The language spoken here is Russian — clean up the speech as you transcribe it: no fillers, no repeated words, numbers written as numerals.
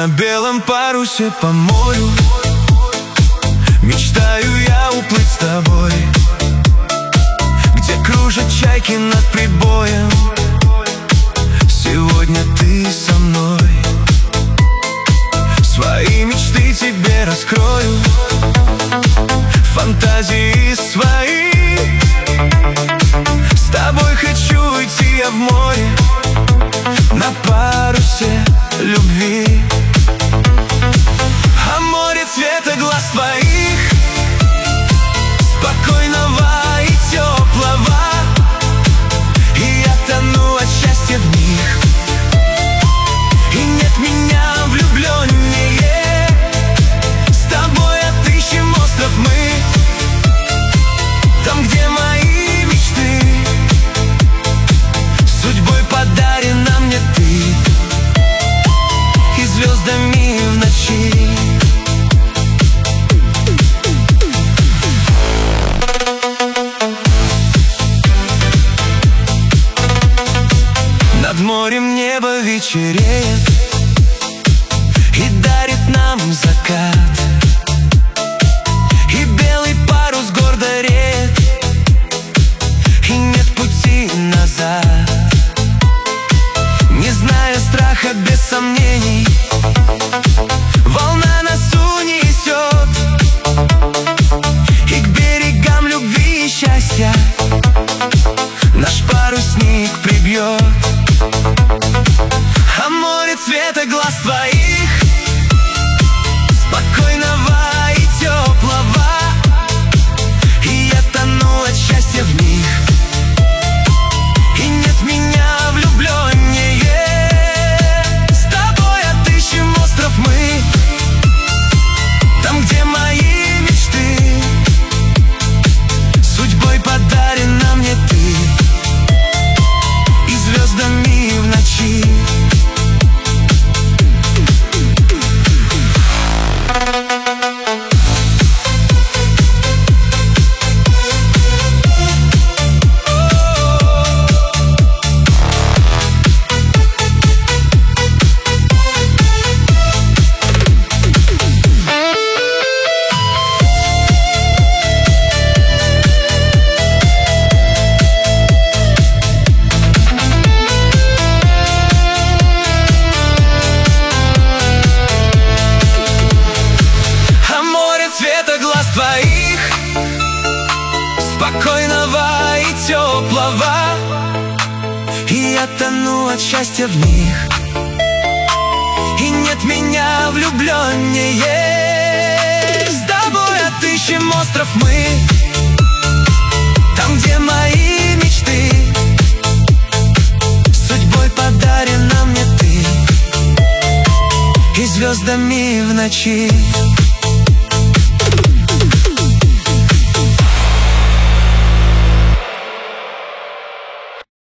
На белом парусе по морю мечтаю я уплыть с тобой, где кружат чайки над прибоем. Сегодня ты со мной. Свои мечты тебе раскрою, фантазии свои. С тобой хочу идти я в море, на парусе любви. А море цвета глаз твоих, спокойного и теплого, и я тону от счастья в них. И нет меня влюбленнее. С тобой отыщем остров мы, там, где мои мечты. Судьбой подарена мне ты, и звездами в ночи. Над морем небо вечереет и дарит нам закат, и белый парус гордо реет, и нет пути назад. Не зная страха, без сомнений, волна нас унесет, и к берегам любви и счастья наш парусник прибьет. А море цвета глаз твоих, спокойного и теплого, и я тону от счастья в них. И нет меня влюбленнее. С тобой отыщем остров мы, там, где мои мечты. Судьбой подарена мне ты, и звездами в ночи. Твоих, спокойного и теплого, и я тону от счастья в них. И нет меня влюбленнее. С тобой отыщем остров мы, там, где мои мечты. Судьбой подарена мне ты, и звездами в ночи.